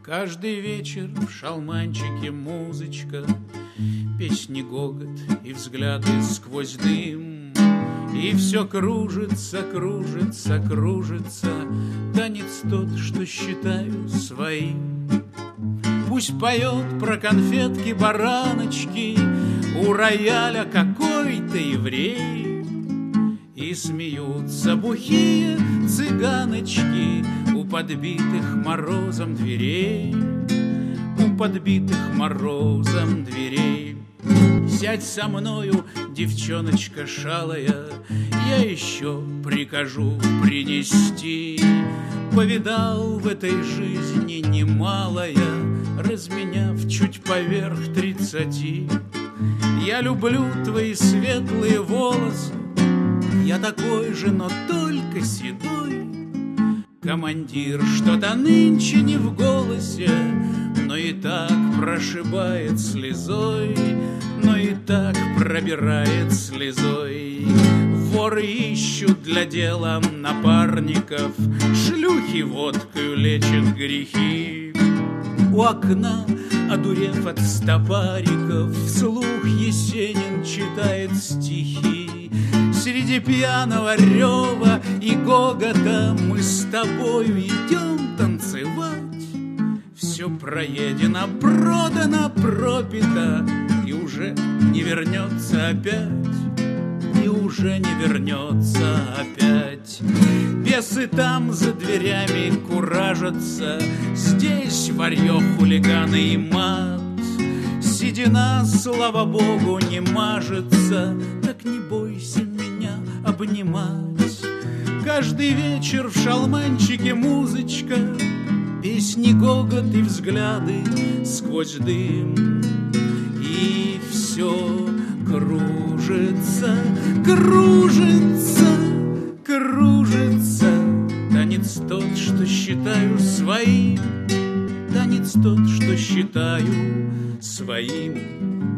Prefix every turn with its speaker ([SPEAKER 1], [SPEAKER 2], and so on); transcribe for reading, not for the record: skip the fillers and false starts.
[SPEAKER 1] Каждый вечер в шалманчике музычка, песни, гогот и взгляды сквозь дым. И все кружится, кружится, кружится, танец тот, что считаю своим. Пусть поет про конфетки, бараночки у рояля какой-то еврей. И смеются бухие цыганочки у подбитых морозом дверей, у подбитых морозом дверей. Сядь со мною, девчоночка шалая, я еще прикажу принести. Повидал в этой жизни немалое, разменяв чуть поверх 30. Я люблю твои светлые волосы, я такой же, но только седой. Командир что-то нынче не в голосе, но и так прошибает слезой, но и так пробирает слезой. Воры ищут для дела напарников, шлюхи водкою лечат грехи. У окна, одурев от стопариков, вслух Есенин читает стихи. Среди пьяного рева и гогота мы с тобою идем танцевать. Все проедено, продано, пропито, и уже не вернется опять, и уже не вернется опять. Бесы там за дверями куражатся, здесь варьё, хулиганы и мат. Седина, слава богу, не мажется, так не бойся меня обнимать. Каждый вечер в шалманчике музычка, песни, гогот и взгляды сквозь дым. И все кружится, кружится, кружится, танец тот, что считаю своим, танец тот, что считаю своим.